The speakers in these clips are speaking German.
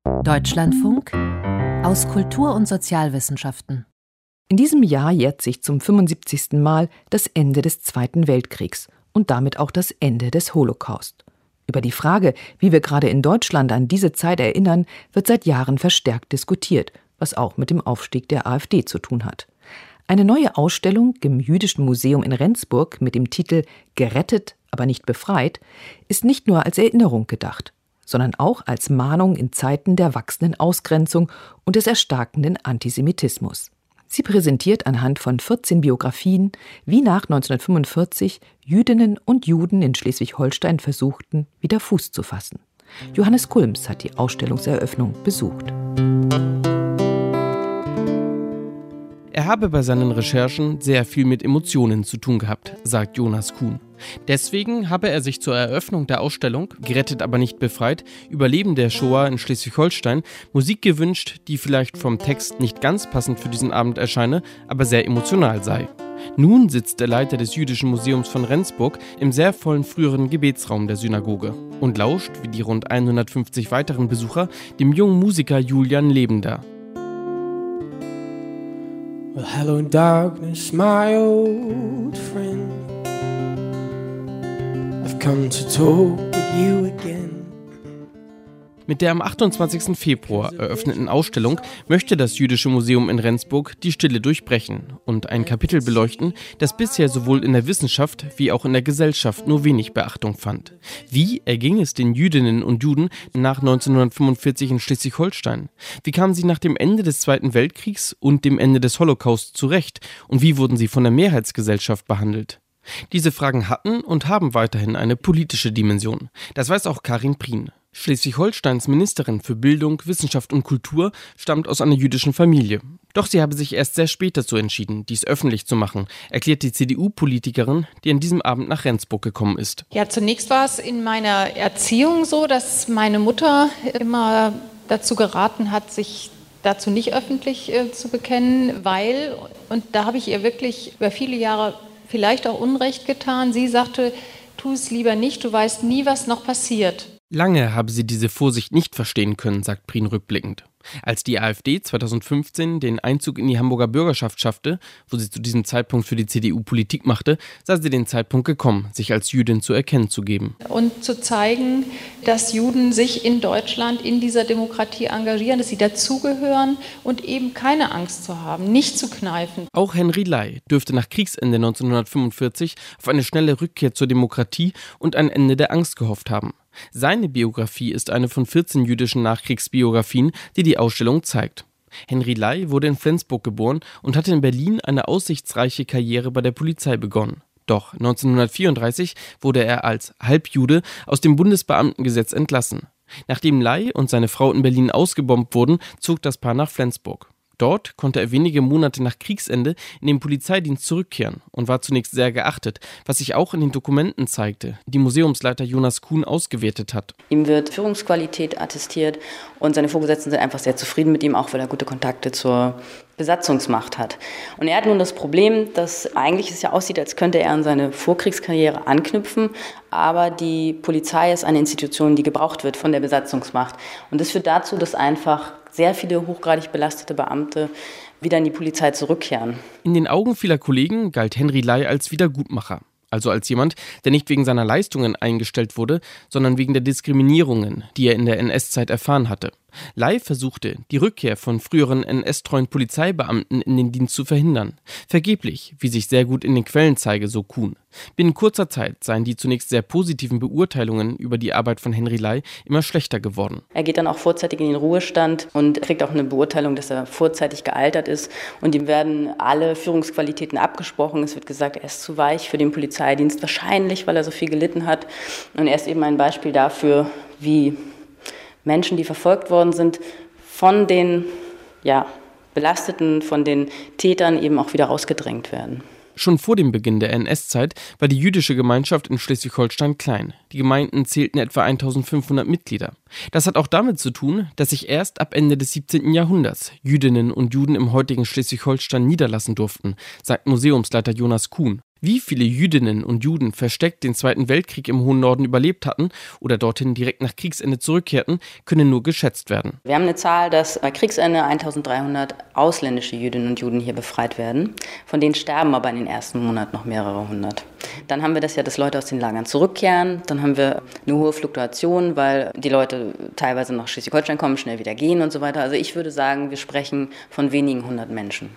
Deutschlandfunk aus Kultur- und Sozialwissenschaften. In diesem Jahr jährt sich zum 75. Mal das Ende des Zweiten Weltkriegs und damit auch das Ende des Holocaust. Über die Frage, wie wir gerade in Deutschland an diese Zeit erinnern, wird seit Jahren verstärkt diskutiert, was auch mit dem Aufstieg der AfD zu tun hat. Eine neue Ausstellung im Jüdischen Museum in Rendsburg mit dem Titel »Gerettet, aber nicht befreit« ist nicht nur als Erinnerung gedacht, sondern auch als Mahnung in Zeiten der wachsenden Ausgrenzung und des erstarkenden Antisemitismus. Sie präsentiert anhand von 14 Biografien, wie nach 1945 Jüdinnen und Juden in Schleswig-Holstein versuchten, wieder Fuß zu fassen. Johannes Kulms hat die Ausstellungseröffnung besucht. Er habe bei seinen Recherchen sehr viel mit Emotionen zu tun gehabt, sagt Jonas Kuhn. Deswegen habe er sich zur Eröffnung der Ausstellung »Gerettet, aber nicht befreit – Überleben der Shoah in Schleswig-Holstein« Musik gewünscht, die vielleicht vom Text nicht ganz passend für diesen Abend erscheine, aber sehr emotional sei. Nun sitzt der Leiter des Jüdischen Museums von Rendsburg im sehr vollen früheren Gebetsraum der Synagoge und lauscht, wie die rund 150 weiteren Besucher, dem jungen Musiker Julian Lebender. Well, hello darkness, my old friend. I've come to talk with you again. Mit der am 28. Februar eröffneten Ausstellung möchte das Jüdische Museum in Rendsburg die Stille durchbrechen und ein Kapitel beleuchten, das bisher sowohl in der Wissenschaft wie auch in der Gesellschaft nur wenig Beachtung fand. Wie erging es den Jüdinnen und Juden nach 1945 in Schleswig-Holstein? Wie kamen sie nach dem Ende des Zweiten Weltkriegs und dem Ende des Holocaust zurecht? Und wie wurden sie von der Mehrheitsgesellschaft behandelt? Diese Fragen hatten und haben weiterhin eine politische Dimension. Das weiß auch Karin Prien. Schleswig-Holsteins Ministerin für Bildung, Wissenschaft und Kultur stammt aus einer jüdischen Familie. Doch sie habe sich erst sehr spät dazu entschieden, dies öffentlich zu machen, erklärt die CDU-Politikerin, die an diesem Abend nach Rendsburg gekommen ist. Ja, zunächst war es in meiner Erziehung so, dass meine Mutter immer dazu geraten hat, sich dazu nicht öffentlich zu bekennen, weil, und da habe ich ihr wirklich über viele Jahre vielleicht auch Unrecht getan, sie sagte, tu es lieber nicht, du weißt nie, was noch passiert. Lange habe sie diese Vorsicht nicht verstehen können, sagt Prien rückblickend. Als die AfD 2015 den Einzug in die Hamburger Bürgerschaft schaffte, wo sie zu diesem Zeitpunkt für die CDU Politik machte, sah sie den Zeitpunkt gekommen, sich als Jüdin zu erkennen zu geben. Und zu zeigen, dass Juden sich in Deutschland in dieser Demokratie engagieren, dass sie dazugehören und eben keine Angst zu haben, nicht zu kneifen. Auch Henry Ley dürfte nach Kriegsende 1945 auf eine schnelle Rückkehr zur Demokratie und ein Ende der Angst gehofft haben. Seine Biografie ist eine von 14 jüdischen Nachkriegsbiografien, die die Ausstellung zeigt. Henry Ley wurde in Flensburg geboren und hatte in Berlin eine aussichtsreiche Karriere bei der Polizei begonnen. Doch 1934 wurde er als Halbjude aus dem Bundesbeamtengesetz entlassen. Nachdem Ley und seine Frau in Berlin ausgebombt wurden, zog das Paar nach Flensburg. Dort konnte er wenige Monate nach Kriegsende in den Polizeidienst zurückkehren und war zunächst sehr geachtet, was sich auch in den Dokumenten zeigte, die Museumsleiter Jonas Kuhn ausgewertet hat. Ihm wird Führungsqualität attestiert und seine Vorgesetzten sind einfach sehr zufrieden mit ihm, auch weil er gute Kontakte zur Besatzungsmacht hat. Und er hat nun das Problem, dass eigentlich es ja aussieht, als könnte er an seine Vorkriegskarriere anknüpfen, aber die Polizei ist eine Institution, die gebraucht wird von der Besatzungsmacht. Und das führt dazu, dass einfach sehr viele hochgradig belastete Beamte wieder in die Polizei zurückkehren. In den Augen vieler Kollegen galt Henry Ley als Wiedergutmacher. Also als jemand, der nicht wegen seiner Leistungen eingestellt wurde, sondern wegen der Diskriminierungen, die er in der NS-Zeit erfahren hatte. Ley versuchte, die Rückkehr von früheren NS-treuen Polizeibeamten in den Dienst zu verhindern. Vergeblich, wie sich sehr gut in den Quellen zeige, so Kuhn. Binnen kurzer Zeit seien die zunächst sehr positiven Beurteilungen über die Arbeit von Henry Ley immer schlechter geworden. Er geht dann auch vorzeitig in den Ruhestand und kriegt auch eine Beurteilung, dass er vorzeitig gealtert ist. Und ihm werden alle Führungsqualitäten abgesprochen. Es wird gesagt, er ist zu weich für den Polizeidienst, wahrscheinlich, weil er so viel gelitten hat. Und er ist eben ein Beispiel dafür, wie Menschen, die verfolgt worden sind, von den Belasteten, von den Tätern eben auch wieder rausgedrängt werden. Schon vor dem Beginn der NS-Zeit war die jüdische Gemeinschaft in Schleswig-Holstein klein. Die Gemeinden zählten etwa 1500 Mitglieder. Das hat auch damit zu tun, dass sich erst ab Ende des 17. Jahrhunderts Jüdinnen und Juden im heutigen Schleswig-Holstein niederlassen durften, sagt Museumsleiter Jonas Kuhn. Wie viele Jüdinnen und Juden versteckt den Zweiten Weltkrieg im hohen Norden überlebt hatten oder dorthin direkt nach Kriegsende zurückkehrten, können nur geschätzt werden. Wir haben eine Zahl, dass bei Kriegsende 1300 ausländische Jüdinnen und Juden hier befreit werden. Von denen sterben aber in den ersten Monaten noch mehrere hundert. Dann haben wir das ja, dass Leute aus den Lagern zurückkehren. Dann haben wir eine hohe Fluktuation, weil die Leute teilweise nach Schleswig-Holstein kommen, schnell wieder gehen und so weiter. Also ich würde sagen, wir sprechen von wenigen hundert Menschen.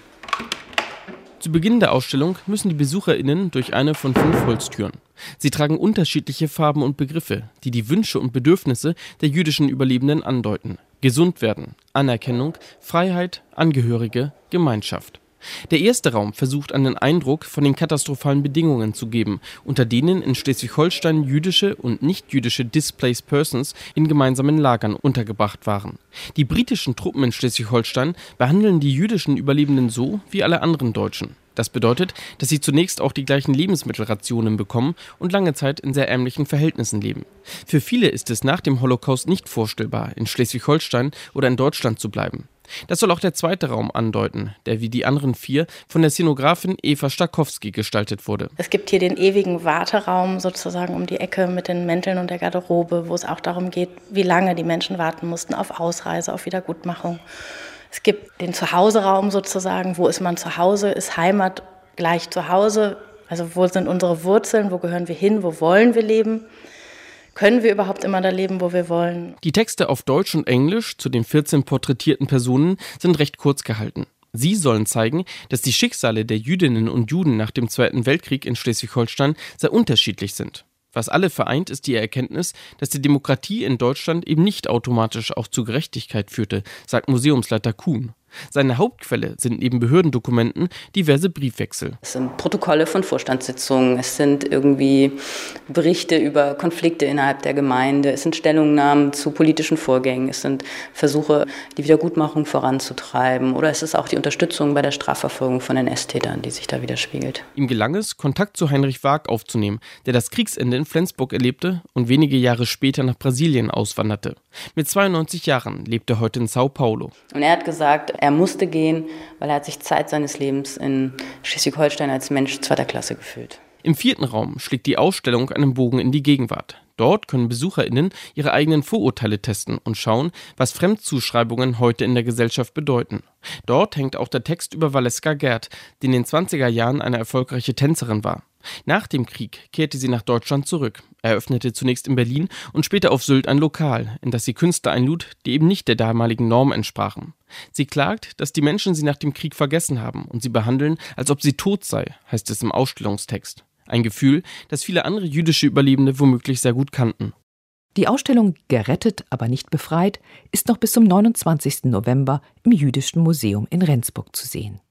Zu Beginn der Ausstellung müssen die BesucherInnen durch eine von 5 Holztüren. Sie tragen unterschiedliche Farben und Begriffe, die die Wünsche und Bedürfnisse der jüdischen Überlebenden andeuten. Gesund werden, Anerkennung, Freiheit, Angehörige, Gemeinschaft. Der erste Raum versucht einen Eindruck von den katastrophalen Bedingungen zu geben, unter denen in Schleswig-Holstein jüdische und nicht-jüdische Displaced Persons in gemeinsamen Lagern untergebracht waren. Die britischen Truppen in Schleswig-Holstein behandeln die jüdischen Überlebenden so wie alle anderen Deutschen. Das bedeutet, dass sie zunächst auch die gleichen Lebensmittelrationen bekommen und lange Zeit in sehr ärmlichen Verhältnissen leben. Für viele ist es nach dem Holocaust nicht vorstellbar, in Schleswig-Holstein oder in Deutschland zu bleiben. Das soll auch der zweite Raum andeuten, der wie die anderen 4 von der Szenografin Eva Stakowski gestaltet wurde. Es gibt hier den ewigen Warteraum sozusagen um die Ecke mit den Mänteln und der Garderobe, wo es auch darum geht, wie lange die Menschen warten mussten auf Ausreise, auf Wiedergutmachung. Es gibt den Zuhause-Raum sozusagen, wo ist man zu Hause, ist Heimat gleich zu Hause, also wo sind unsere Wurzeln, wo gehören wir hin, wo wollen wir leben. Können wir überhaupt immer da leben, wo wir wollen? Die Texte auf Deutsch und Englisch zu den 14 porträtierten Personen sind recht kurz gehalten. Sie sollen zeigen, dass die Schicksale der Jüdinnen und Juden nach dem Zweiten Weltkrieg in Schleswig-Holstein sehr unterschiedlich sind. Was alle vereint, ist die Erkenntnis, dass die Demokratie in Deutschland eben nicht automatisch auch zu Gerechtigkeit führte, sagt Museumsleiter Kuhn. Seine Hauptquelle sind neben Behördendokumenten diverse Briefwechsel. Es sind Protokolle von Vorstandssitzungen, es sind irgendwie Berichte über Konflikte innerhalb der Gemeinde, es sind Stellungnahmen zu politischen Vorgängen, es sind Versuche, die Wiedergutmachung voranzutreiben oder es ist auch die Unterstützung bei der Strafverfolgung von NS-Tätern, die sich da widerspiegelt. Ihm gelang es, Kontakt zu Heinrich Waag aufzunehmen, der das Kriegsende in Flensburg erlebte und wenige Jahre später nach Brasilien auswanderte. Mit 92 Jahren lebt er heute in Sao Paulo. Und er hat gesagt, er musste gehen, weil er hat sich Zeit seines Lebens in Schleswig-Holstein als Mensch zweiter Klasse gefühlt. Im 4. Raum schlägt die Ausstellung einen Bogen in die Gegenwart. Dort können BesucherInnen ihre eigenen Vorurteile testen und schauen, was Fremdzuschreibungen heute in der Gesellschaft bedeuten. Dort hängt auch der Text über Valeska Gerd, die in den 20er Jahren eine erfolgreiche Tänzerin war. Nach dem Krieg kehrte sie nach Deutschland zurück, eröffnete zunächst in Berlin und später auf Sylt ein Lokal, in das sie Künstler einlud, die eben nicht der damaligen Norm entsprachen. Sie klagt, dass die Menschen sie nach dem Krieg vergessen haben und sie behandeln, als ob sie tot sei, heißt es im Ausstellungstext. Ein Gefühl, das viele andere jüdische Überlebende womöglich sehr gut kannten. Die Ausstellung Gerettet, aber nicht befreit ist noch bis zum 29. November im Jüdischen Museum in Rendsburg zu sehen.